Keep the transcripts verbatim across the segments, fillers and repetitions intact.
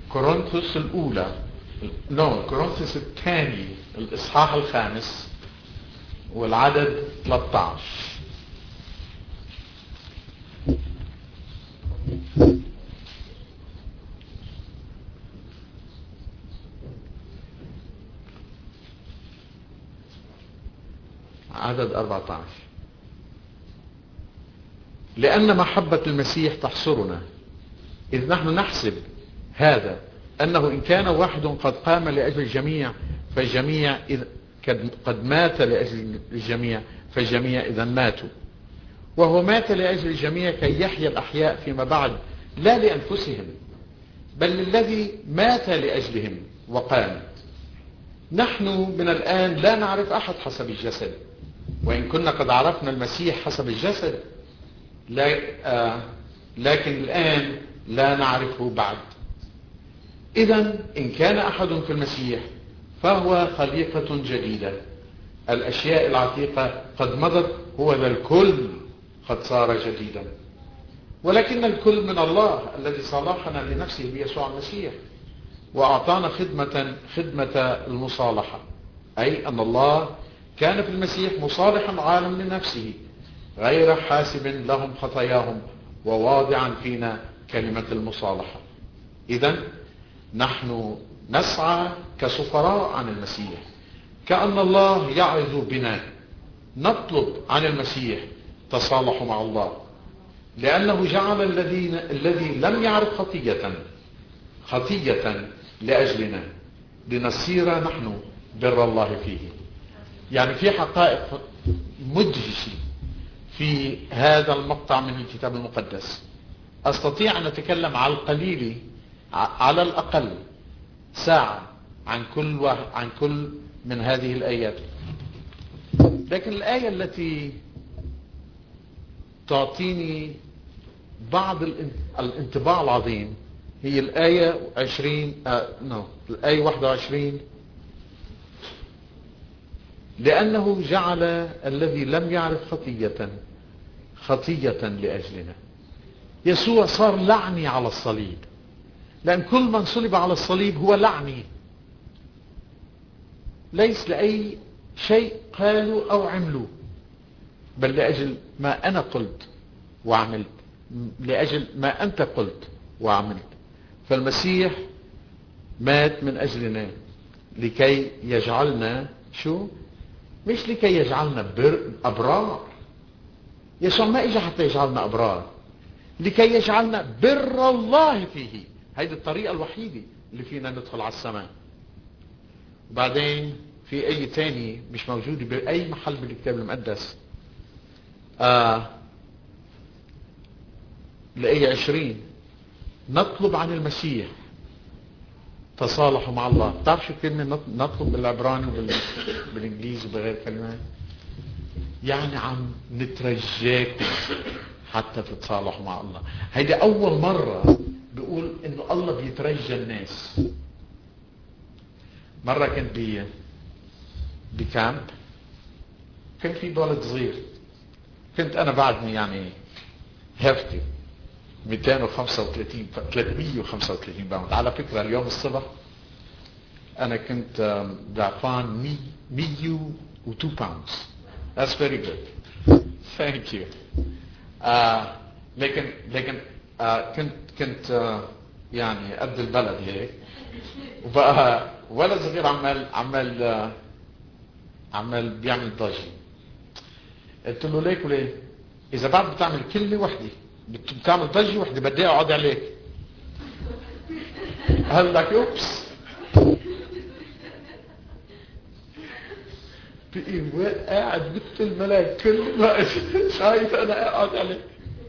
كورنثوس الأولى نو كورنثوس الثاني الإصحاح الخامس والعدد ثلاثة عشر. عدد أربعة عشر: لأن محبة المسيح تحصرنا، إذ نحن نحسب هذا أنه إن كان واحد قد قام لأجل الجميع فالجميع إذ قد مات لأجل الجميع فالجميع إذا ماتوا، وهو مات لأجل الجميع كي يحيى الأحياء فيما بعد لا لأنفسهم بل للذي مات لأجلهم وقام. نحن من الآن لا نعرف أحد حسب الجسد، وإن كنا قد عرفنا المسيح حسب الجسد لكن الآن لا نعرفه بعد. إذن إن كان أحد في المسيح فهو خليقة جديدة، الأشياء العتيقة قد مضت، هو ذا الكل قد صار جديدا. ولكن الكل من الله الذي صالحنا لنفسه بيسوع المسيح وأعطانا خدمة خدمة المصالحة، أي أن الله كان في المسيح مصالحا العالم لنفسه غير حاسب لهم خطاياهم وواضعا فينا كلمة المصالحة. إذن نحن نسعى كسفراء عن المسيح، كأن الله يعظ بنا، نطلب عن المسيح تصالحوا مع الله، لأنه جعل الذين الذي لم يعرف خطية خطية لأجلنا لنصير نحن بر الله فيه. يعني في حقائق مدهشة في هذا المقطع من الكتاب المقدس. أستطيع أن أتكلم على القليل على الأقل ساعة عن كل عن كل من هذه الآيات، لكن الآية التي تعطيني بعض الانطباع العظيم هي الآية عشرين آه نو الآية واحد وعشرين: لأنه جعل الذي لم يعرف خطية خطية لأجلنا. يسوع صار لعني على الصليب، لأن كل من صلب على الصليب هو لعني، ليس لأي شيء قالوا أو عملوا، بل لأجل ما أنا قلت وعملت، لأجل ما أنت قلت وعملت. فالمسيح مات من أجلنا لكي يجعلنا شو؟ مش لكي يجعلنا بر أبرار. يسوع ما إجا حتى يجعلنا أبرار، لكي يجعلنا بر الله فيه. هذه الطريقة الوحيدة اللي فينا ندخل على السماء. وبعدين في أي تاني مش موجود بأي محل بالكتاب المقدس. آه لأي عشرين: نطلب عن المسيح تصالحوا مع الله. تعرف شو كلمة نطلب بالعبراني وبالإنجليزي وبغير كلمات؟ يعني عم نترجاكم حتى تتصالحوا مع الله. هيدي أول مرة بيقول إنه الله بيترجى الناس. مرة كنت بي بكامب، كان في ولد صغير، كنت أنا بعدني يعني هفتي مئتين وخمسة وثلاثين ثلاثمئة وخمسة وثلاثين باوند. على فكرة اليوم الصبح أنا كنت ضعفان مئة واثنين باوندز. That's very good. Thank you. آه لكن لكن آه كنت كنت آه يعني قد البلد هيك، وبقى ولد صغير عمال عمال آه عمال بيعمل ضجة. قلت له ليك وليه؟ إذا بعد بتعمل كلمة وحدة بتعمل ضجة وحدة بدي أقعد عليك. قال لك أوبس. بقي قاعد مثل الملاك كل ما شايف أنا أقعد عليك.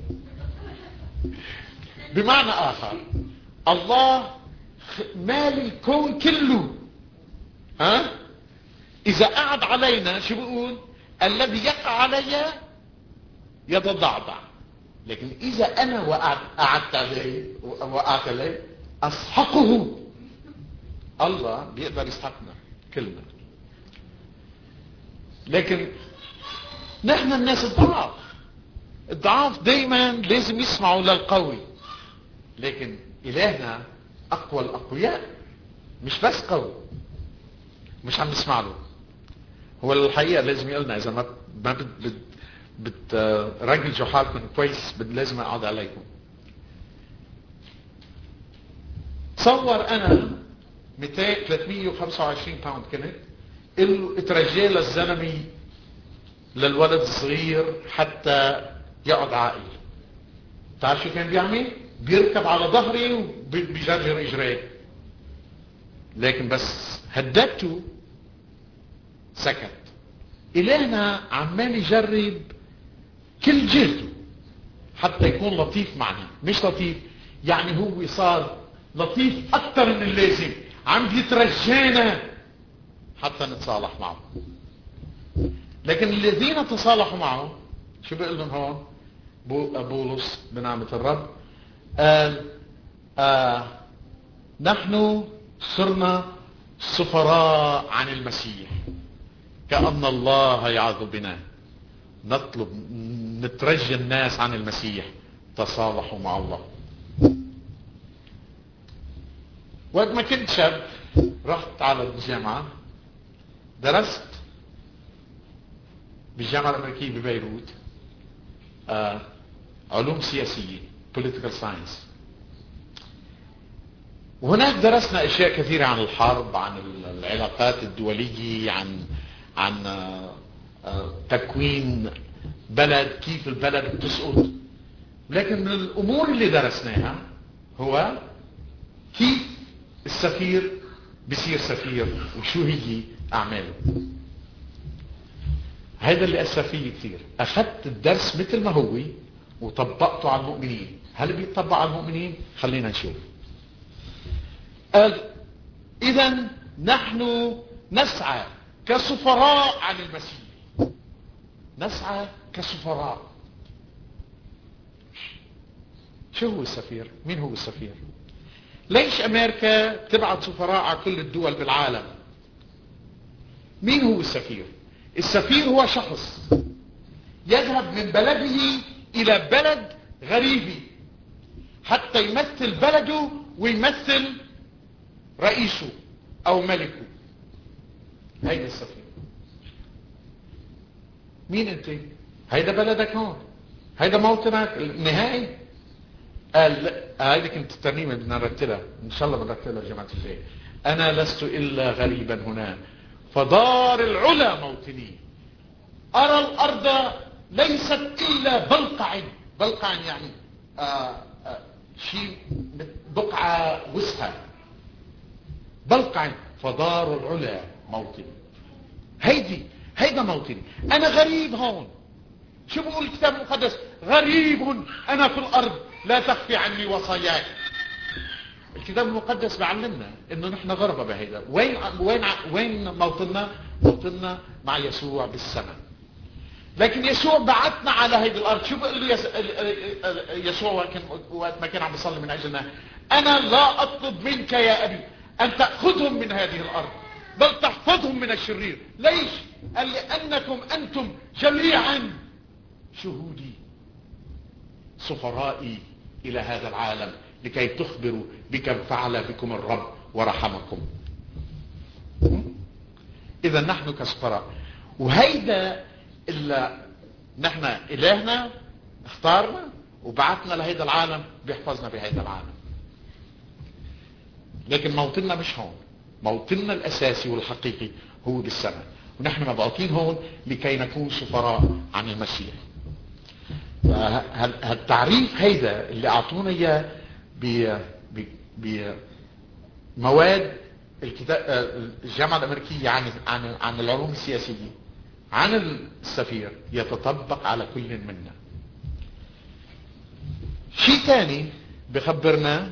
بمعنى آخر الله مال الكون كله، ها؟ إذا قعد علينا شو بقول؟ الذي يقع علي يتضعضع. لكن إذا أنا وقعت قعدت عليه وقعت عليه أسحقه. الله بيقدر يسحقنا كلنا. لكن نحن الناس الضعاف الضعاف دايما لازم يسمعوا للقوي، لكن إلهنا أقوى الأقوياء، مش بس قوي مش عم نسمع له. هو الحقيقة لازم يقولنا إذا ما ما بت بت بتراجعوا حالكم كويس لازم أقعد عليكم. تصور أنا مئتين ثلاثمية وخمسة وعشرين باوند كنت اترجى للزلمي للولد الصغير حتى يقعد عاقل. تعرف شو كان بيعمل؟ بيركب على ظهري وبيجرجر اجريه، لكن بس هددته سكت. إلهنا عمال يجرب كل جهده حتى يكون لطيف معنا. مش لطيف يعني هو صار لطيف اكثر من اللازم، عم بيترجانا حتى نتصالح معه. لكن الذين تصالحوا معه شو بيقول لهم هون بولس بنعمة الرب؟ قال آه نحن صرنا سفراء عن المسيح كأن الله يعظ بنا، نطلب نترجى الناس عن المسيح تصالحوا مع الله. وقت ما كنت شاب رحت على الجامعة، درست بالجامعة الأمريكية ببيروت آه علوم سياسية political science. وهناك درسنا أشياء كثيرة عن الحرب، عن العلاقات الدولية، عن عن آه آه تكوين بلد، كيف البلد بتسقط. لكن من الأمور اللي درسناها هو كيف السفير بصير سفير وشو هي أعماله. هذا اللي أثر فيه كثير. أخذت الدرس مثل ما هو وطبقته على المؤمنين. هل بيطبق على المؤمنين؟ خلينا نشوف. قال إذن نحن نسعى كسفراء عن المسيح. نسعى كسفراء. شو هو السفير؟ مين هو السفير؟ ليش أمريكا تبعت سفراء على كل الدول بالعالم؟ مين هو السفير؟ السفير هو شخص يذهب من بلده إلى بلد غريب حتى يمثل بلده ويمثل رئيسه أو ملكه. هيدا السفير. مين أنت؟ هيدا بلدك هون، هيدا موطنك النهائي. قال هيدا كنت ترنيمة بدنا نرتلها إن شاء الله بنرتلها يا جماعة الخير. أنا لست إلا غريبا هنا فدار العلا موطني، أرى الأرض ليست إلا بلقع. بلقع يعني آآ آآ شيء بقعة وسخة. بلقع فدار العلا موطني. هيدي هيدا موطني. أنا غريب هون. شو بقول الكتاب المقدس؟ غريب أنا في الأرض لا تخفي عني وصاياي. الكتاب المقدس بيعلمنا انه نحن غربة بهيدا. وين وين وين موطننا؟ موطننا مع يسوع بالسماء. لكن يسوع بعثنا على هيدي الارض. شو بيقول له يسوع وقت ما كان عم بيصلي من اجلنا؟ انا لا اطلب منك يا ابي ان تاخذهم من هذه الارض بل تحفظهم من الشرير. ليش؟ قال لانكم انتم جميعا شهودي سفرائي الى هذا العالم لكي تخبروا بكم فعل بكم الرب ورحمكم. اذا نحن كسفراء. وهيدا اللي نحن الهنا اختارنا وبعثنا لهيدا العالم بيحفظنا بهيدا العالم. لكن موطننا مش هون. موطننا الاساسي والحقيقي هو بالسماء، ونحن مبعوثين هون لكي نكون سفراء عن المسيح. هالتعريف هيدا اللي اعطونا اياه بمواد الكتاب الجامعة الأمريكية عن عن عن العلوم السياسية عن السفير يتطبق على كل منا. شيء ثاني بخبرنا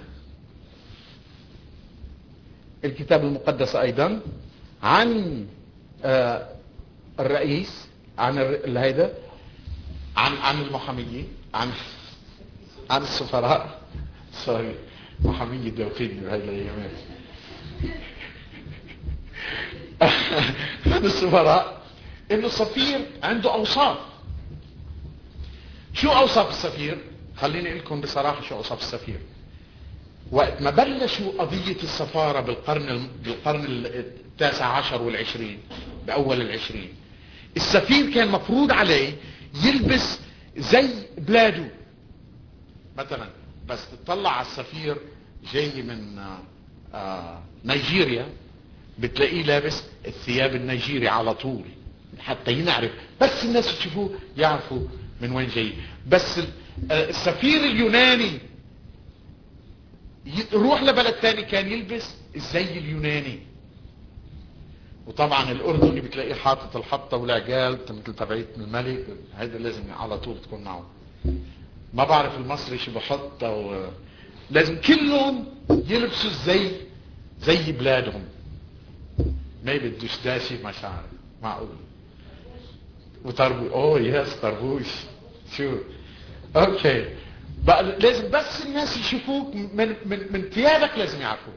الكتاب المقدس أيضا عن الرئيس، عن هيدا عن عن المحامية، عن عن السفراء. سوري محامية دوقيني بهاي الأيامات. عن السفراء إنه السفير عنده أوصاف. شو أوصاف السفير؟ خليني أقول لكم بصراحة شو أوصاف السفير. وقت ما بلشوا قضية السفارة بالقرن بالقرن التاسع عشر والعشرين، بأول العشرين، السفير كان مفروض عليه يلبس زي بلاده. مثلا بس تطلع على السفير جاي من آه نيجيريا، بتلاقيه لابس الثياب النيجيري على طول حتى ينعرف، بس الناس تشوفوه يعرفوا من وين جاي. بس السفير اليوناني يروح لبلد تاني كان يلبس الزي اليوناني. وطبعا الاردني بتلاقيه حاطط الحطه والعقال مثل تبعيه الملك، هذا لازم على طول تكون معه. ما بعرف المصري شو بحط، او لازم كلهم يلبسوا الزي زي بلادهم. ما بدوش داشي مشاعر معقول. وطربوش، اوه يس طربوش، شو اوكي بقى لازم بس الناس يشوفوك من من من ثيابك، لازم يعرفوك.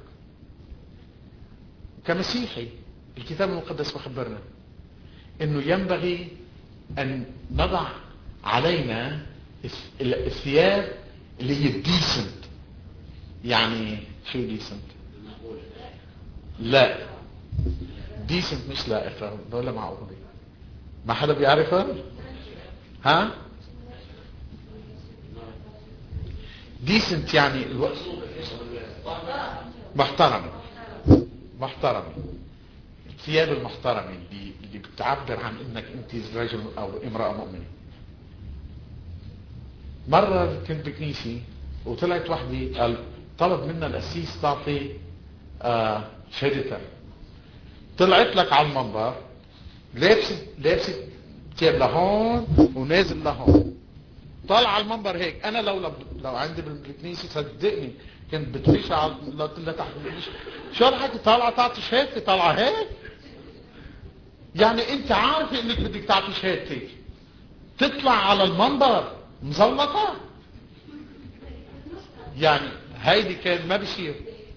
كمسيحي الكتاب المقدس بخبرنا انه ينبغي ان نضع علينا الثياب اللي هي الديسنت. يعني شو ديسنت؟ لا ديسنت مش لائقة ولا معقولة. ما حدا بيعرفها؟ ها؟ ديسنت يعني الو... محترم محترم الثياب المحترمة اللي اللي بتعبر عن انك انت رجل او امرأة مؤمنة. مرة كنت بكنيسة وطلعت وحدي قال طلب منا القسيس تعطي آه شهادتها. طلعت لك على المنبر لابسه لابسه ثياب لهون ونازل لهون، طالع على المنبر هيك. انا لو لو عندي بالكنيسه صدقني كنت بتفيش على لتحت. شو الحكي طالعه تعطي شهادتي؟ طالعه هيك يعني انت عارفه انك بدك تعطي شهادتك تطلع على المنبر مزلطه؟ يعني هيدي كان ما بيصير.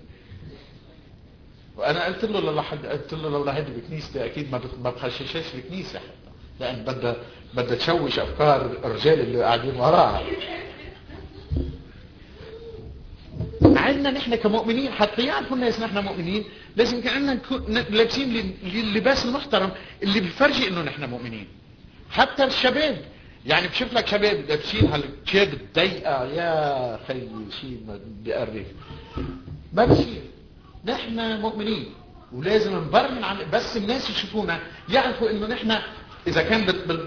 وانا قلت له لحد قلت له لو لهيدي بكنيستي اكيد ما ما بخششش الكنيسه، لان بدها بدها تشوش افكار الرجال اللي قاعدين وراها. عندنا نحن كمؤمنين حتى يعرفوا الناس نحن مؤمنين، لازم كأننا نكون لابسين اللباس المحترم اللي بيفرجي انه نحن مؤمنين. حتى الشباب يعني بشوف لك شباب لابسين هالثياب الضيقه، يا خيي شيء ما بيقرف، ما بصير. نحن مؤمنين ولازم نبرهن عن بس الناس يشوفونا يعرفوا انه نحن اذا كان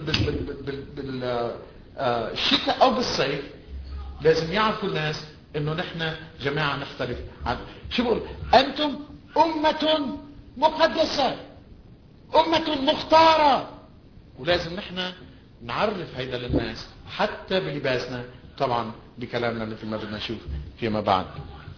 بالشتاء او بالصيف لازم يعرفوا الناس انه نحن جماعة نختلف عن شو بقول. انتم امة مقدسة، امة مختارة، ولازم نحن نعرف هيدا للناس حتى بلباسنا، طبعا بكلامنا مثل ما بدنا نشوف فيما بعد.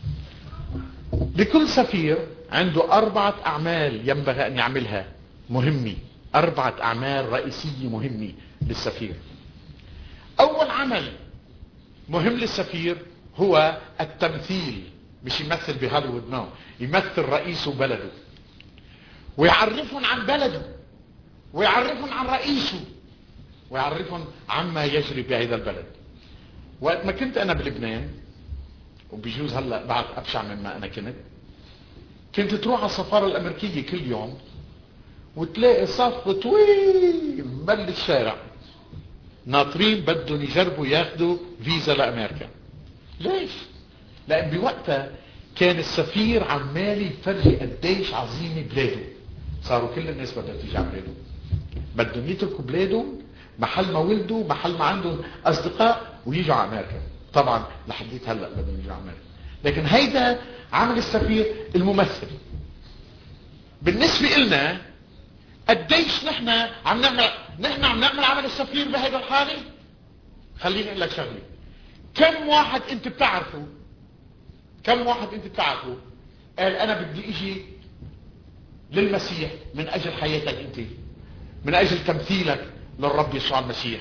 لكل سفير عنده أربعة أعمال ينبغي أن يعملها مهمة، أربعة أعمال رئيسية مهمة للسفير. أول عمل مهم للسفير هو التمثيل. مش يمثل بهوليوود، نو، يمثل رئيسه بلده ويعرفهم عن بلده ويعرفهم عن رئيسه ويعرفهم عما يجري بهذا البلد. وقت ما كنت أنا بلبنان، وبيجوز هلا بعد ابشع مما انا كنت، كنت تروح على السفاره الامريكيه كل يوم وتلاقي صف طويل مبل الشارع ناطرين بدهم يجربوا ياخذوا فيزا لامريكا. ليش؟ لان بوقتها كان السفير عمال يفرجي قديش عظيمه بلاده. صاروا كل الناس بدها تيجي على بلاده، بدهم يتركوا بلادهم محل ما ولدوا، محل ما عندهم اصدقاء، ويجوا على امريكا. طبعا لحديت هلا بدهم يجوا على امريكا، لكن هيدا عمل السفير الممثل. بالنسبه لنا قديش نحن عم نعمل نحن عم نعمل عمل السفير بهيدا الحاله. خليني اقول لك شغله، كم واحد انت بتعرفه كم واحد انت بتعرفه قال انا بدي اجي للمسيح من اجل حياتك انت، من اجل تمثيلك للرب يسوع المسيح.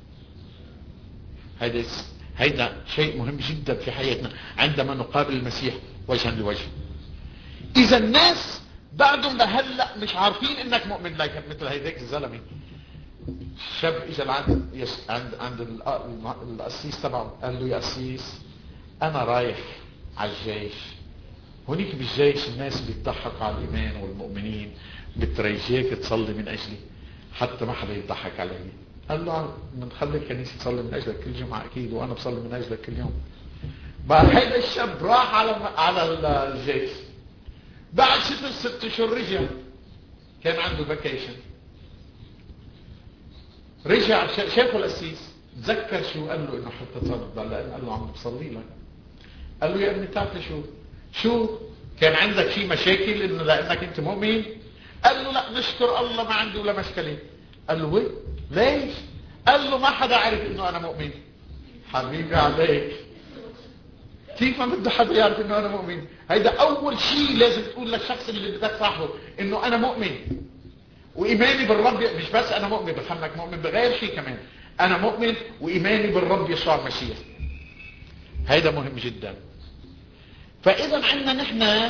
هيدا هيدا شيء مهم جدا في حياتنا عندما نقابل المسيح وجها لوجه. اذا الناس بعدهم لهلا مش عارفين انك مؤمن، لك مثل هيداك الزلمه شاب اجى عند عند عند القسيس تبعه قال له يا قسيس انا رايح على الجيش. هونيك بالجيش الناس بيضحكوا على الإيمان والمؤمنين، بتريجيك تصلي من أجلي حتى ما حدا يضحك علي. قال له بنخلي الكنيسة تصلي من أجلك كل جمعة أكيد، وأنا بصلي من أجلك كل يوم. بقى هيدا الشاب راح على على الجيش، بعد ست ست اشهر رجع، كان عنده فاكيشن، رجع شافه القسيس، تذكر شو قال له انه حتى تصلي. قال له عم بصلي لك. قال له يا ابني تعرف شو شو كان عندك شيء مشاكل انه لانك انت مؤمن؟ قال له لا نشكر الله ما عندي ولا مشكله. قال له وين ليش؟ قال له ما حدا عرف انه انا مؤمن. حبيبي عليك، كيف ما بده حدا يعرف انه انا مؤمن؟ هيدا اول شيء لازم تقول للشخص اللي بدك صاحبه انه انا مؤمن، وايماني بالرب مش بس انا مؤمن بخمك مؤمن بغير شيء كمان، انا مؤمن وايماني بالرب يسوع المسيح. هيدا مهم جدا. فاذا عندنا نحن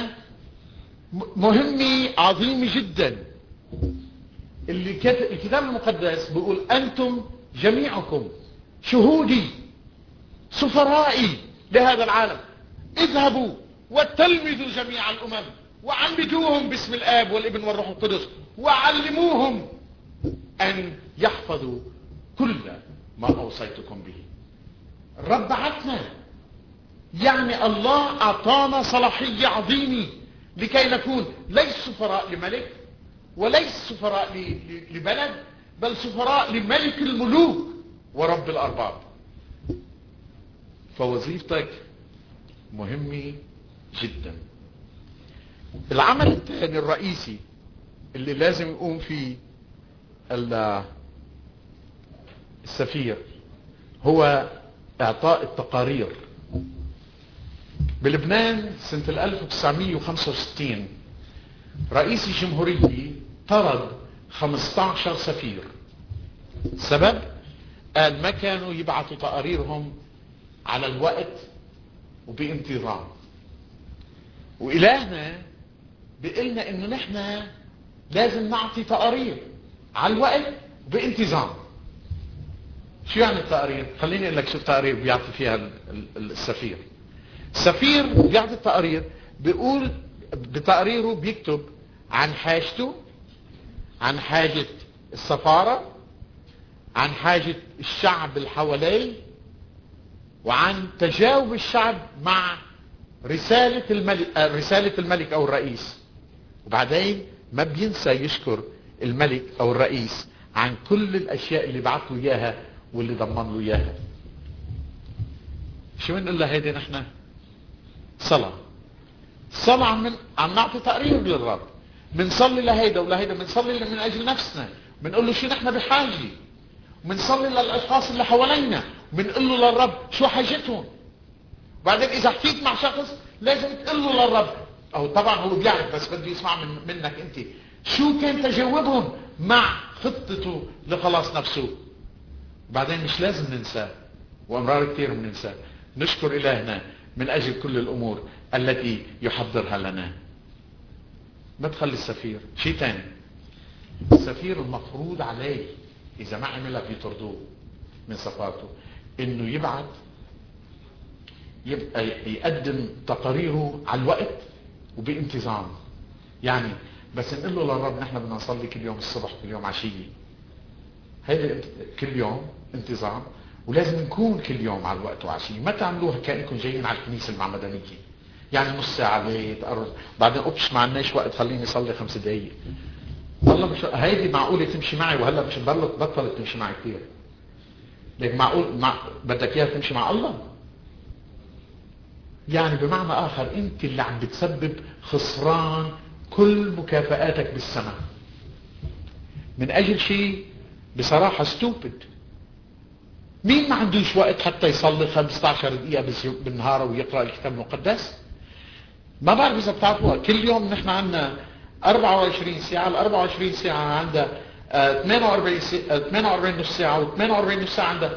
مهمة عظيمة جدا اللي الكتاب المقدس بيقول انتم جميعكم شهودي سفرائي لهذا العالم، اذهبوا وتلمذوا جميع الامم وعمدوهم باسم الاب والابن والروح القدس وعلموهم ان يحفظوا كل ما اوصيتكم به. الرب بعثنا، يعني الله اعطانا صلاحية عظيمة لكي نكون ليس سفراء لملك وليس سفراء لبلد، بل سفراء لملك الملوك ورب الارباب. فوظيفتك مهمة جدا. العمل الثاني الرئيسي اللي لازم يقوم فيه السفير هو اعطاء التقارير. بلبنان سنة ألف وتسعمئة وخمسة وستين رئيس الجمهورية طرد خمسة عشر سفير. سبب؟ قال ما كانوا يبعثوا تقاريرهم على الوقت وبانتظام. وإلهنا بيقلنا انه نحن لازم نعطي تقارير على الوقت بانتظام. شو يعني التقارير؟ خليني اقول لك شو التقارير بيعطي فيها السفير. السفير بيعطي التقارير، بيقول بتقريره بيكتب عن حاجته، عن حاجة السفارة، عن حاجة الشعب اللي حواليه، وعن تجاوب الشعب مع رسالة الملك رسالة الملك او الرئيس. وبعدين ما بينسى يشكر الملك او الرئيس عن كل الاشياء اللي بعث له اياها واللي ضمن له اياها. شو بنقول له هيدي نحن؟ صلاة. صلاة عم, من... عم نعطي تقرير للرب، بنصلي لهيدا ولهيدا، بنصلي من اجل نفسنا، بنقول له شو نحن بحاجة، وبنصلي للاشخاص اللي حوالينا، وبنقول له للرب شو حاجتهم. بعدين اذا حكيت مع شخص لازم تقول له للرب، او طبعا هو بيعرف بس بده يسمع من منك انت شو كان تجاوبهم مع خطته لخلاص نفسه. بعدين مش لازم ننسى، وامرار كثير بننسى، نشكر الهنا من اجل كل الامور التي يحضرها لنا. ما تخلي السفير شيء ثاني. السفير المفروض عليه اذا ما عملها بيطردوه من سفارته انه يبعث يبقى يقدم تقاريره على الوقت وبانتظام. يعني بس نقول له للرب نحن بدنا نصلي كل يوم الصبح كل يوم عشية، هيدا كل يوم انتظام، ولازم نكون كل يوم على الوقت وعشية. ما تعملوها كأنكم جايين على الكنيسة المعمدانية، يعني نص ساعة ليت أرز بعدين أبش ما عندناش وقت خليني أصلي خمس دقايق. الله مش هيدي معقولة تمشي معي، وهلا مش بطلت بطلت تمشي معي كثير. لكن معقول مع... بدك اياها تمشي مع الله؟ يعني بمعنى اخر انت اللي عم بتسبب خسران كل مكافآتك بالسماء من اجل شيء بصراحة ستوبد. مين ما عندوش وقت حتى يصلي خمسة عشر دقيقة بالنهار ويقرأ الكتاب المقدس؟ ما بعرف اذا بتعرفوها، كل يوم نحن عندنا أربعة وعشرين ساعة، ال أربعة وعشرين ساعة عندها ثمانية وأربعين ثمانية وأربعين نص ساعة، و ثمانية وأربعين نص ساعة عندها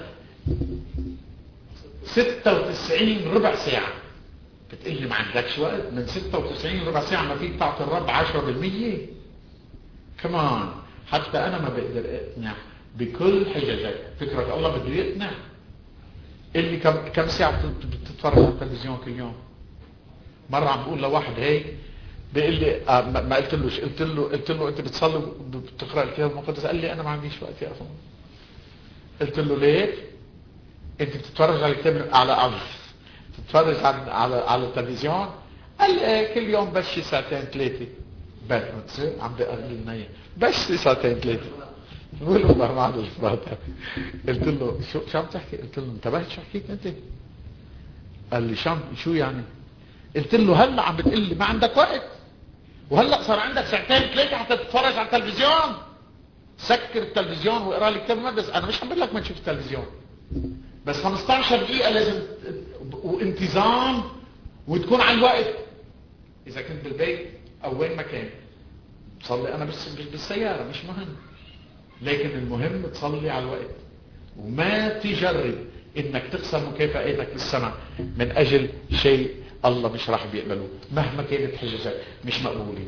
ستة وتسعين ربع ساعة. بتقلي ما عندكش وقت؟ من ستة وتسعين ربع ساعة ما فيك تعطي الرب عشرة بالمية؟ كمان حتى انا ما بقدر اقنع بكل حججك. فكرة الله بده يقنع اللي كم كم ساعة بتتفرج على التلفزيون كل يوم؟ مرة عم بقول لواحد هيك بيقول لي آه ما قلت لهش، قلت له قلت له انت بتصلي بتقرا الكتاب المقدس؟ قال لي انا ما عنديش وقت يا اخي. قلت له ليه؟ انت بتتفرج على الكتاب على على بتتفرج على على, على التلفزيون؟ قال لي ايه كل يوم بس ساعتين ثلاثه. بس تصير عم بقرا لنا اياه بس ساعتين ثلاثه. بقول والله ما عاد الفضا. قلت له شو شو عم تحكي؟ قلت له انتبهت شو حكيت انت؟ قال لي شو شو يعني؟ قلت له هلا عم بتقول لي ما عندك وقت، وهلا صار عندك ساعتين ثلاثه حتى تتفرج على التلفزيون. سكر التلفزيون واقرا لي كتاب مقدس. انا مش عم بقول لك ما تشوف التلفزيون، بس خمسة عشر دقيقه لازم وانتظام وتكون على الوقت. اذا كنت بالبيت او وين ما كان تصلي، انا بس بالسياره مش مهم، لكن المهم تصلي على الوقت، وما تجرب انك تخسر مكافئاتك بالسماء من اجل شيء الله مش راح بيقبله مهما كانت حججك مش مقبوله.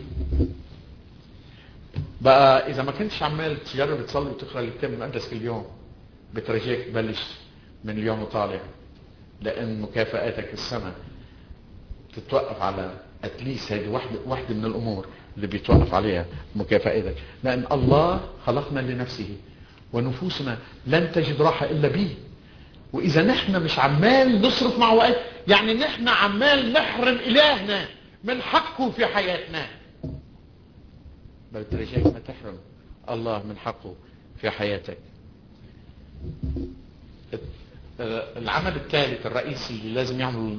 بقى اذا ما كنتش عمال تجرب تصلي وتقرا الكتاب المقدس كل يوم، بترجيك تبلش من اليوم وطالع، لان مكافئاتك بالسماء تتوقف على اتليس هذه واحده واحده من الامور اللي بيتوقف عليها مكافئاتك، لان الله خلقنا لنفسه ونفوسنا لن تجد راحه الا به. واذا نحن مش عمال نصرف مع وقت، يعني نحن عمال نحرم الهنا من حقه في حياتنا، بل ترجاك ما تحرم الله من حقه في حياتك. العمل الثالث الرئيسي اللي لازم يعمل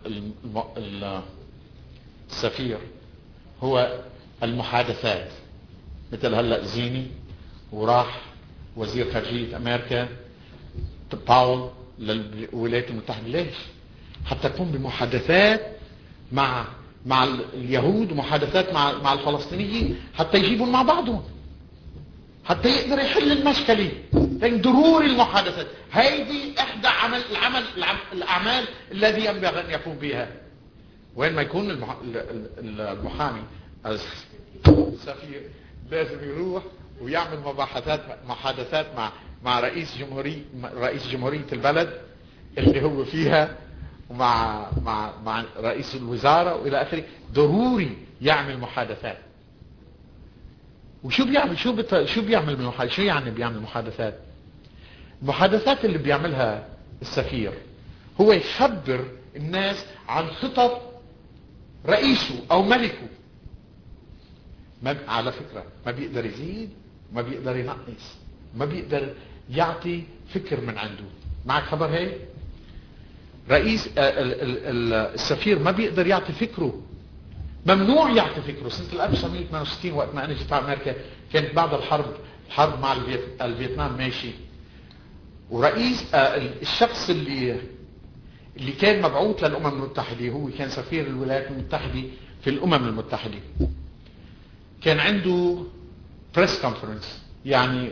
السفير هو المحادثات. مثل هلا زيني وراح وزير خارجية امريكا باول للولايات المتحدة. ليش؟ حتى تكون بمحادثات مع مع اليهود ومحادثات مع مع الفلسطينيين حتى يجيبوا مع بعضهم، حتى يقدر يحل المشكلة. لكن ضروري المحادثات هيدي احدى عمل العمل الاعمال الذي ينبغي ان يقوم بها. وين ما يكون المحامي السفير لازم يروح ويعمل مباحثات محادثات مع مع رئيس جمهورية رئيس جمهورية البلد اللي هو فيها، ومع مع مع رئيس الوزارة والى اخره. ضروري يعمل محادثات. وشو بيعمل شو بت... شو بيعمل محادثات؟ شو يعني بيعمل محادثات؟ المحادثات اللي بيعملها السفير هو يخبر الناس عن خطط رئيسه او ملكه. ما على فكرة ما بيقدر يزيد، ما بيقدر ينقص، ما بيقدر يعطي فكر من عنده. معك خبر هيك؟ رئيس السفير ما بيقدر يعطي فكره، ممنوع يعطي فكره. سنة ألف وتسعمية وثمانية وستين وقت ما انا جيت على امريكا كانت بعد الحرب الحرب مع الفيت... الفيتنام ماشي، ورئيس الشخص اللي اللي كان مبعوث للامم المتحدة هو كان سفير الولايات المتحدة في الامم المتحدة. كان عنده بريس كونفرنس، يعني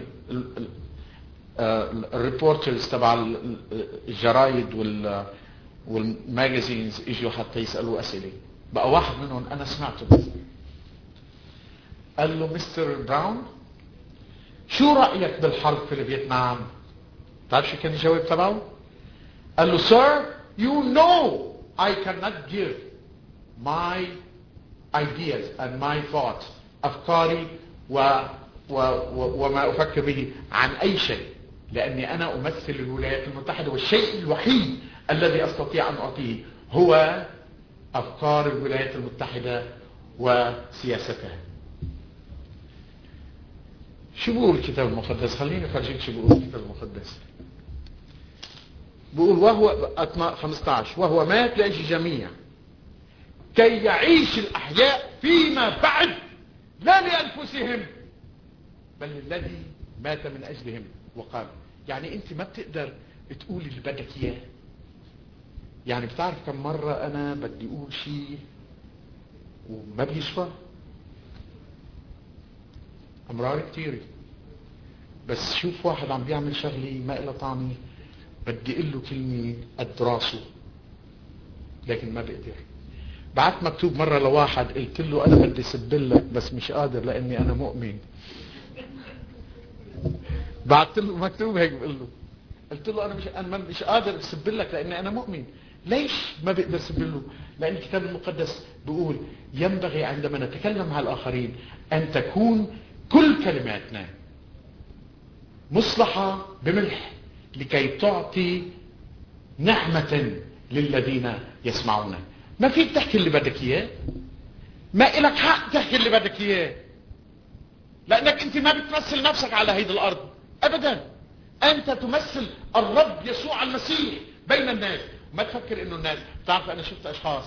الريبورترز تبع الجرايد وال والماجازينز اجوا حتى يسالوا اسئله. بقى واحد منهم انا سمعته قال له مستر براون شو رايك بالحرب في الفيتنام؟ تعرف شو كان الجواب تبعه؟ قال له sir you know I cannot give my ideas and my thoughts افكاري و... و... و... وما افكر به عن اي شيء، لاني انا امثل الولايات المتحدة، والشيء الوحيد الذي استطيع ان اعطيه هو افكار الولايات المتحدة وسياستها. شو بيقول الكتاب المقدس؟ خليني افرجيك شو بيقول الكتاب المقدس. بيقول وهو خمسة عشر وهو مات لاجل جميع كي يعيش الاحياء فيما بعد لا لانفسهم بل الذي مات من اجلهم وقال. يعني انت ما بتقدر تقولي اللي بدك اياه. يعني بتعرف كم مرة انا بدي اقول شيء وما بيشفى؟ امرار كتير. بس شوف واحد عم بيعمل شغلي ما إلها طعمه بدي اقول له كلمة قد راسه لكن ما بقدر. بعت مكتوب مرة لواحد قلت له انا بدي سبلك بس مش قادر لاني انا مؤمن. بعت له مكتوب هيك بقول له، قلت له انا مش انا مش قادر اسبلك لاني انا مؤمن. ليش ما بقدر اسبله؟ لأن الكتاب المقدس بيقول ينبغي عندما نتكلم مع الآخرين أن تكون كل كلماتنا مصلحة بملح لكي تعطي نعمة للذين يسمعون. ما فيك تحكي اللي بدك إياه، ما إلك حق تحكي اللي بدك إياه، لأنك أنت ما بتمثل نفسك على هيدي الأرض أبدا. أنت تمثل الرب يسوع المسيح بين الناس. ما تفكر إنه الناس تعرف. أنا شفت أشخاص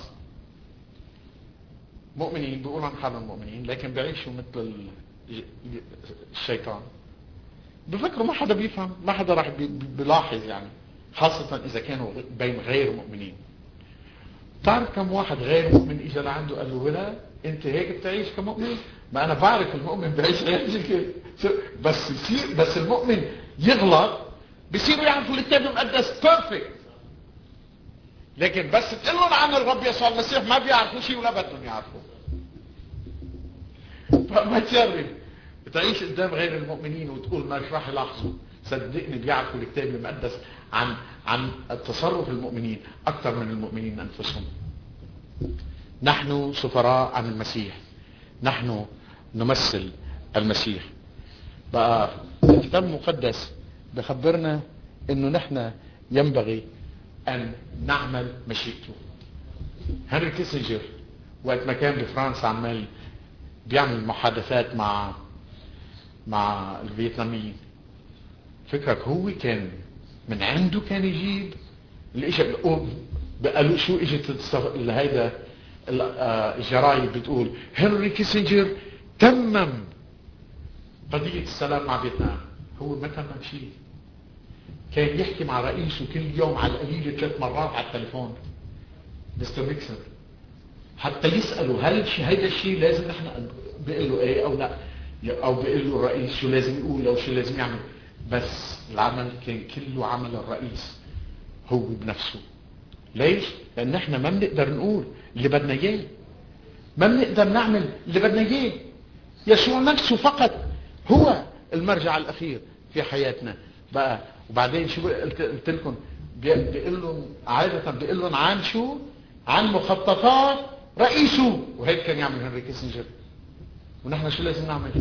مؤمنين بيقولوا عن حالهم مؤمنين لكن بيعيشوا مثل الشيطان. بفكروا ما حدا بيفهم، ما حدا راح بيلاحظ، يعني خاصة إذا كانوا بين غير مؤمنين. تعرف كم واحد غير مؤمن إجا لعنده قال له ولا أنت هيك بتعيش كمؤمن؟ ما أنا بعرف المؤمن بيعيش غير كده، بس يصير بس المؤمن يغلط بيصيروا يعرفوا الكتاب المقدس بيرفكت، لكن بس تقول لهم عن الرب يسوع المسيح ما بيعرفوا شيء ولا بدهم يعرفوا. فما تجرب بتعيش قدام غير المؤمنين وتقول ما راح يلاحظوا. صدقني بيعرفوا الكتاب المقدس عن عن التصرف المؤمنين اكثر من المؤمنين انفسهم. نحن سفراء عن المسيح، نحن نمثل المسيح. بقى الكتاب المقدس بخبرنا انه نحن ينبغي ان نعمل مشيئته. هنري كيسنجر وقت ما كان بفرنسا عمال بيعمل محادثات مع مع الفيتناميين، فكرك هو كان من عنده كان يجيب الاشي. قالوا شو اجت هيدا الجرايد بتقول هنري كيسنجر تمم قضية السلام مع فيتنام. هو ما تمم شيء. كان يحكي مع رئيسه كل يوم على القليل ثلاث مرات على التليفون، مستر نيكسون، حتى يسألوا هل هيدا الشيء لازم نحن بيقول له ايه او لا، او بيقول له الرئيس شو لازم يقول او شو لازم يعمل. بس العمل كان كله عمل الرئيس هو بنفسه. ليش؟ لان احنا ما بنقدر نقول اللي بدنا اياه، ما بنقدر نعمل اللي بدنا اياه. يسوع نفسه فقط هو المرجع الاخير في حياتنا. بقى وبعدين شو قلت لكم بيقول لهم عاده بيقول لهم عن شو؟ عن مخططات رئيسه. وهيك كان يعمل هنري كيسنجر. ونحن شو لازم نعمل؟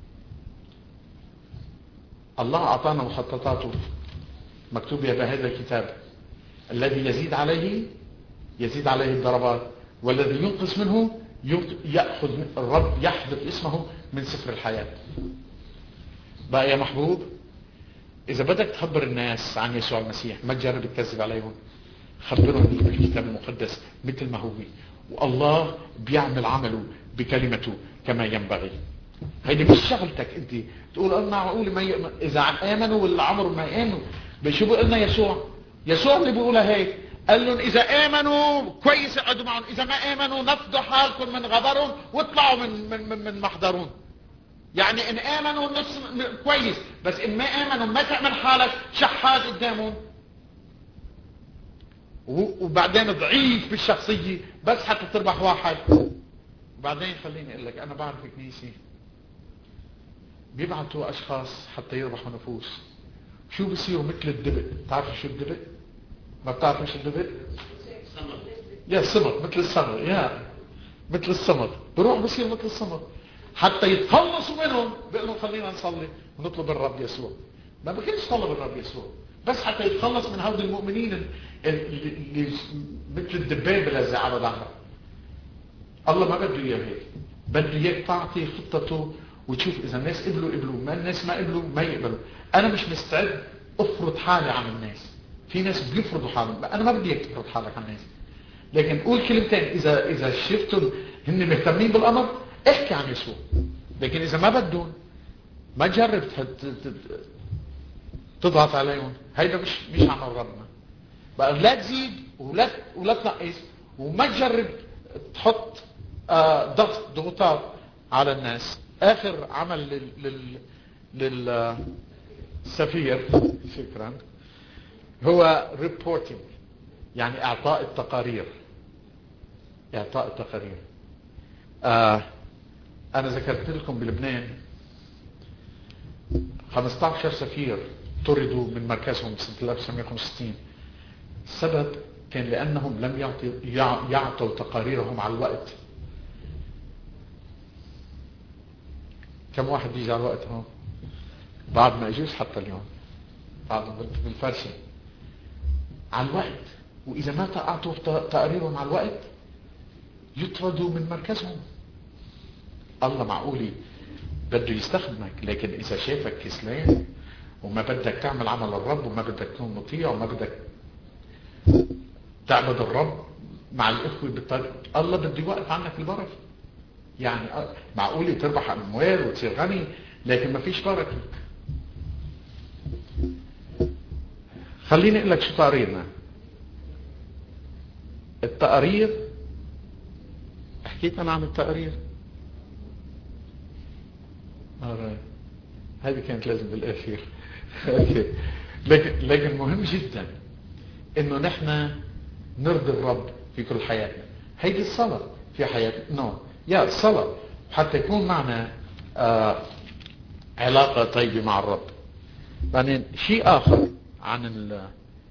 الله اعطانا مخططاته مكتوب بهذا الكتاب. الذي يزيد عليه يزيد عليه الضربات، والذي ينقص منه يأخذ الرب يحذف اسمه من سفر الحياة. بقى يا محبوب، إذا بدك تخبر الناس عن يسوع المسيح ما تجرب تكذب عليهم. خبرهم بالكتاب المقدس مثل ما هو، والله بيعمل عمله بكلمته كما ينبغي. هيدي مش شغلتك انت تقول انا معقول ما ي... اذا امنوا ولا عمرهم ما امنوا. بشو بيقول لنا يسوع؟ يسوع اللي بيقولها هيك، قال لهم اذا امنوا كويس اقعدوا معهم، اذا ما امنوا نفضوا حالكم من غضبهم واطلعوا من من من, من محضرهم. يعني ان امنوا نص كويس، بس ان ما امنوا ما تعمل حالك شحات قدامهم وبعدين ضعيف بالشخصيه بس حتى تربح واحد. وبعدين خليني اقول لك انا بعرف كنيسه بيبعتوا اشخاص حتى يربحوا نفوس. شو بصيروا مثل الدبق. تعرفوا شو الدبق؟ ما بتعرفوا شو الدبق؟ سمك. يا سمك مثل السمك، يا مثل السمك بروح بصير مثل السمك حتى يتخلصوا منهم. بيقولوا خلينا نصلي ونطلب الرب يسوع. ما بكونش طلب الرب يسوع بس حتى يتخلص من هؤلاء المؤمنين اللي مثل الدبان بلزع على ظهره. الله ما بده اياه هيك، بده اياك تعطي خطته وتشوف اذا الناس قبلوا قبلوا، ما الناس ما قبلوا ما يقبلوا. انا مش مستعد افرض حالي على الناس. في ناس بيفرضوا حالهم، انا ما بدي اياك تفرض حالك على الناس، لكن قول كلمتين. اذا اذا شفتوا هن مهتمين بالامر احكي عن يسوع، لكن اذا ما بدهم ما تجرب تضغط عليهم. هيدا مش مش عمل ربنا. بقى لا تزيد ولا ولا تنقص، وما تجرب تحط آه ضغط ضغوطات على الناس. اخر عمل لل لل للسفير شكرا هو ريبورتنج، يعني اعطاء التقارير. اعطاء التقارير. آه انا ذكرت لكم بلبنان خمسة عشر سفير طردوا من مركزهم سنة ألف وتسعمائة وخمسة وستين. السبب كان لأنهم لم يعطوا, يعطوا تقاريرهم على الوقت. كم واحد بيجي على الوقت هون؟ بعد ما اجوش حتى اليوم، بعد بالفرشة على الوقت. وإذا ما أعطوا تقاريرهم على الوقت يطردوا من مركزهم. الله معقولي بده يستخدمك، لكن إذا شافك كسلان وما بدك تعمل عمل الرب وما بدك تكون مطيع وما بدك تعبد الرب مع الإخوة بالطريق، الله بده يوقف عنك البركة. يعني معقولي تربح أموال وتصير غني لكن ما فيش بركة. خليني اقول لك شو تقاريرنا. التقارير، حكيت انا عن التقارير هذه كانت لازم بالاخير. لكن لكن مهم جدا انه نحن نرضي الرب في كل حياتنا. هيدي الصلاة في حياتنا، نو يا الصلاة حتى يكون معنا آه علاقة طيبة مع الرب. بعدين شيء اخر عن ال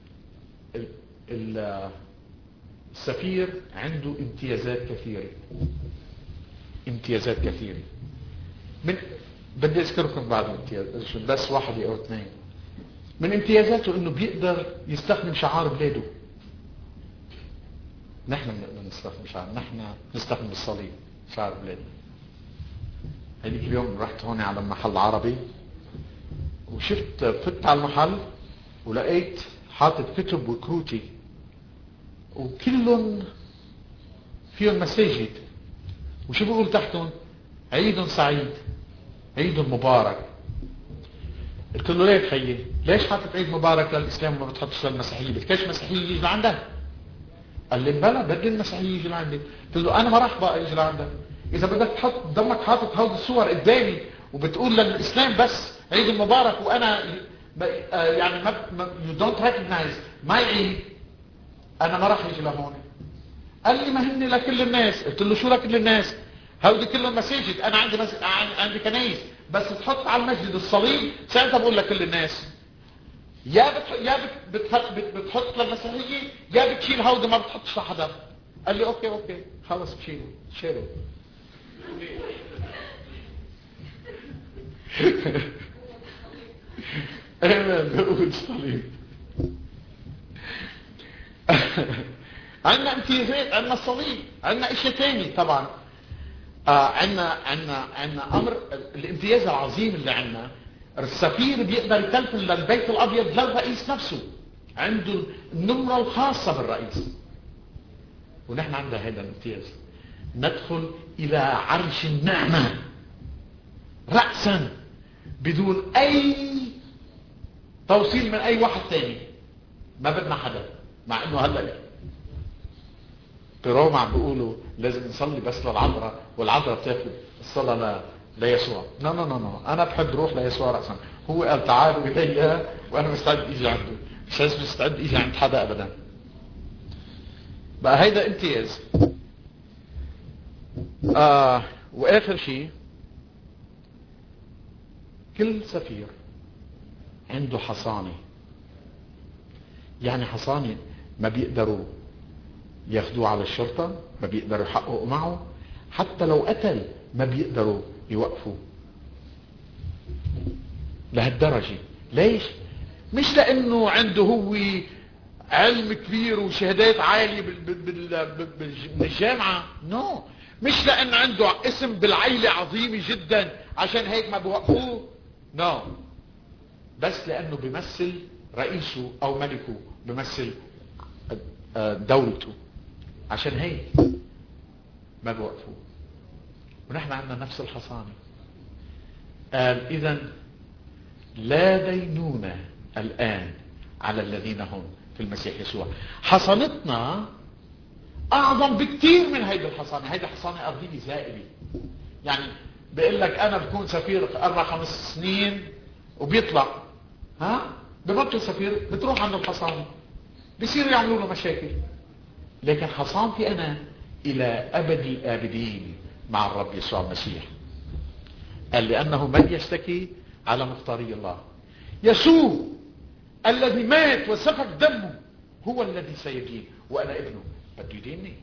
ال السفير، عنده امتيازات كثيرة، امتيازات كثيرة. من بدي اذكركم بعض الامتيازات بس واحد او اثنين. من امتيازاته انه بيقدر يستخدم شعار بلاده. نحن بنقدر نستخدم شعار، نحن نستخدم الصليب شعار بلادنا. هذيك اليوم رحت هون على محل عربي وشفت فت على المحل ولقيت حاطط كتب وكروتي وكلهم فيهم مساجد، وشو بيقول تحتهم؟ عيد سعيد، عيد مبارك. قلت له ليه خيي؟ ليش حاطط عيد مبارك للاسلام وما بتحطش للمسيحيه؟ بدكش مسيحيه يجي لعندك؟ قال لي بلا بدي المسيحيه يجي لعندي. قلت له انا ما راح بقى يجي لعندك. اذا بدك تحط ضمك حاطط هودي الصور قدامي وبتقول للاسلام بس عيد المبارك وانا يعني ما you don't recognize my عيد، انا ما راح يجي لهون. قال لي ما هن لكل الناس. قلت له شو لكل الناس؟ هودي كلهم مساجد، انا عندي مس... عندي كنايس، بس تحط على المسجد الصليب ساعتها بقول لكل الناس. يا بت... يا بت... بتحط بت... بتحط للمسيحيه يا بتشيل هودي ما بتحطش لحدا. قال لي اوكي اوكي خلص بشيله شيله. انا بقول صليب. عندنا امتيازات، عندنا الصليب، عندنا اشياء ثاني طبعا. آه عندنا عندنا عندنا امر الامتياز العظيم اللي عندنا. السفير بيقدر يتلفن للبيت الابيض للرئيس نفسه، عنده النمره الخاصه بالرئيس. ونحن عندنا هذا الامتياز، ندخل الى عرش النعمه راسا بدون اي توصيل من اي واحد ثاني. ما بدنا حدا، مع انه هلا بروما عم بيقولوا لازم نصلي بس للعذراء والعذراء بتاخذ الصلاه ل... ليسوع. نو نو نو نو انا بحب روح ليسوع راسا. هو قال تعالوا الي وانا مستعد اجي عنده، مش لازم مستعد اجي عند حدا ابدا. بقى هيدا امتياز. آه واخر شيء، كل سفير عنده حصانه. يعني حصانه ما بيقدروا ياخدوه على الشرطة، ما بيقدروا يحققوا معه، حتى لو قتل ما بيقدروا يوقفوا لهالدرجة. ليش؟ مش لانه عنده هو علم كبير وشهادات عالية من الجامعة، نو no. مش لان عنده اسم بالعيلة عظيمة جدا عشان هيك ما بيوقفوه، نو no. بس لانه بيمثل رئيسه او ملكه، بيمثل دولته، عشان هيك ما بوقفوه. ونحن عندنا نفس الحصانة. قال اذا لا دينونة الان على الذين هم في المسيح يسوع. حصانتنا اعظم بكتير من هيدي الحصانة. هيدي حصانة ارضية زائلة. يعني بيقول لك انا بكون سفير في اربع خمس سنين وبيطلع ها ببطل سفير، بتروح عند الحصانة بيصيروا يعملوا له مشاكل. لكن حصانتي انا الى ابد الابدين مع الرب يسوع المسيح. قال لانه من يشتكي على مختاري الله يسوع الذي مات وسفك دمه هو الذي سيدين وأنا ابنه. بده يديني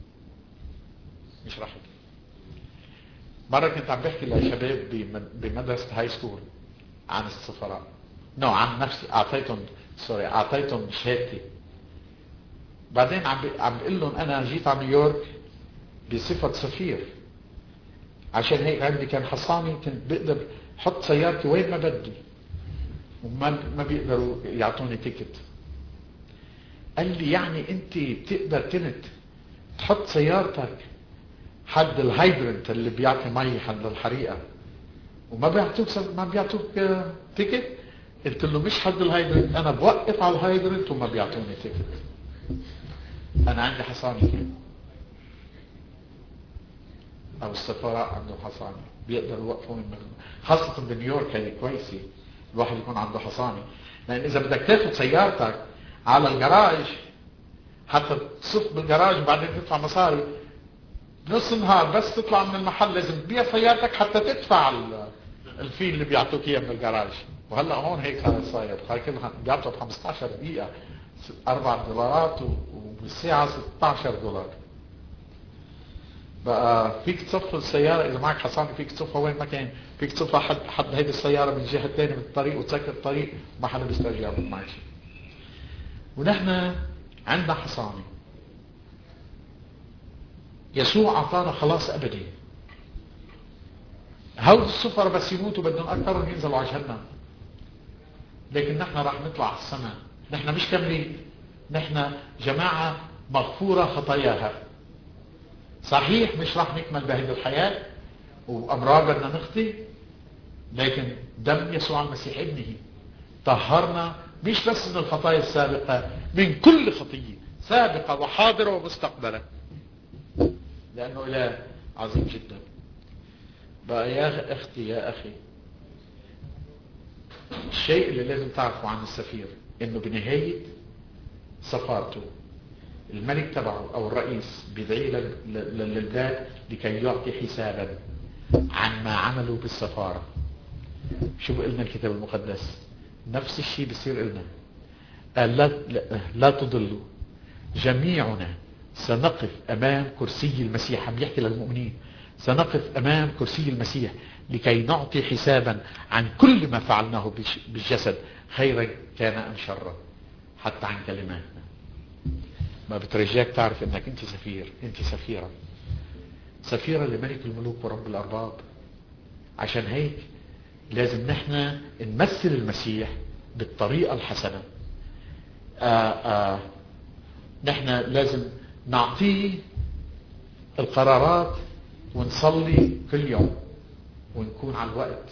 مش راح يدين. مرة كنت عم بحكي لشباب بمدرسة هاي سكول عن السفراء، نو عن نفسي، أعطيتهم سوري أعطيتهم شهادتي. بعدين عم عم بقول لهم أنا جيت على نيويورك بصفة سفير، عشان هيك عندي كان حصاني، كنت بقدر حط سيارتي وين ما بدي وما ما بيقدروا يعطوني تيكت. قال لي يعني انت بتقدر كنت تحط سيارتك حد الهايدرنت اللي بيعطي مي حد الحريقه وما بيعطوك ما بيعطوك تيكت؟ قلت له مش حد الهايدرنت، انا بوقف على الهايدرنت وما بيعطوني تيكت. انا عندي حصاني، او السفراء عندهم حصاني بيقدروا يوقفوا من، خاصة بنيويورك هي كويسة الواحد يكون عنده حصاني، لان اذا بدك تاخذ سيارتك على الجراج حتى تصف بالجراج وبعدين تدفع مصاري نص نهار، بس تطلع من المحل لازم تبيع سيارتك حتى تدفع الفي اللي بيعطوك اياه من الجراج. وهلا هون هيك صاير، كلها بيعطوا خمسة عشر دقيقة أربع دولارات وبالساعة ستة عشر دولار. بقى فيك تصف السيارة إذا معك حصاني، فيك تصفها وين ما كان، فيك تصفها حد حد هيدي السيارة من الجهة الثانية من الطريق وتسكر الطريق ما حدا بيسترجع معك شيء. ونحن عندنا حصاني. يسوع أعطانا خلاص أبدي. هود السفر بس يموتوا بدهم أكثر ينزلوا على جهنم، لكن نحن راح نطلع على السماء. نحن مش كاملين، نحن جماعة مغفورة خطاياها. صحيح مش راح نكمل بهذه الحياة وأمراض بدنا نخطي، لكن دم يسوع المسيح ابنه طهرنا مش بس من الخطايا السابقة، من كل خطية سابقة وحاضرة ومستقبلة، لأنه إله عظيم جدا. بقى يا أختي يا أخي، الشيء اللي لازم تعرفه عن السفير إنه بنهاية سفارته الملك تبعه أو الرئيس بيدعي للبلاد لكي يعطي حسابا عن ما عملوا بالسفارة. شو بقول لنا الكتاب المقدس؟ نفس الشيء بصير لنا. قال لا, لا تضلوا، جميعنا سنقف أمام كرسي المسيح. عم يحكي للمؤمنين سنقف أمام كرسي المسيح لكي نعطي حسابا عن كل ما فعلناه بالجسد، خيرا كان أم شرا، حتى عن كلماتنا. ما بترجاك تعرف انك انت سفير، انت سفيرة سفيرة لملك الملوك ورب الأرباب. عشان هيك لازم نحن نمثل المسيح بالطريقة الحسنة. آآ آآ نحن لازم نعطيه القرارات ونصلي كل يوم ونكون على الوقت.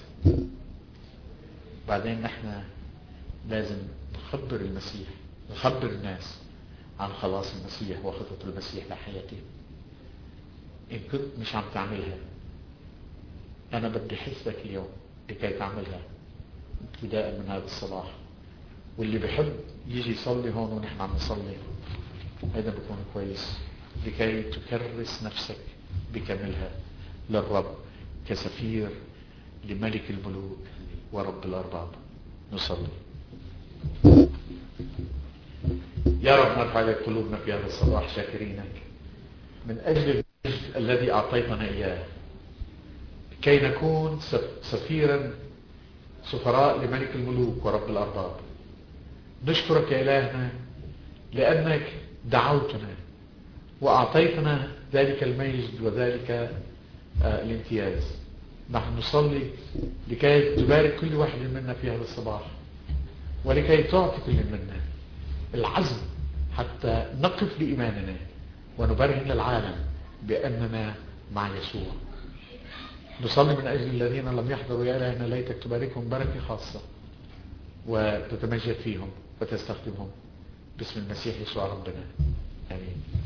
بعدين نحن لازم نخبر المسيح، نخبر الناس عن خلاص المسيح وخطة المسيح لحياتهم. إن كنت مش عم تعملها أنا بدي حثك اليوم لكي تعملها ابتداء من هذا الصباح. واللي بحب يجي يصلي هون ونحن عم نصلي، هذا بيكون كويس، لكي تكرس نفسك بكاملها للرب كسفير لملك الملوك ورب الأرباب. نصلي. يا رب نرفع إليك قلوبنا في هذا الصباح شاكرينك من أجل المجد الذي أعطيتنا إياه كي نكون سفيرا سفراء لملك الملوك ورب الأرباب. نشكرك يا إلهنا لأنك دعوتنا وأعطيتنا ذلك المجد وذلك آه الامتياز. نحن نصلي لكي تبارك كل واحد منا في هذا الصباح، ولكي تعطي كل منا العزم حتى نقف لإيماننا ونبرهن للعالم بأننا مع يسوع. نصلي من أجل الذين لم يحضروا يا إلهنا، ليتك تباركهم بركة خاصة وتتمجد فيهم وتستخدمهم باسم المسيح يسوع ربنا. آمين.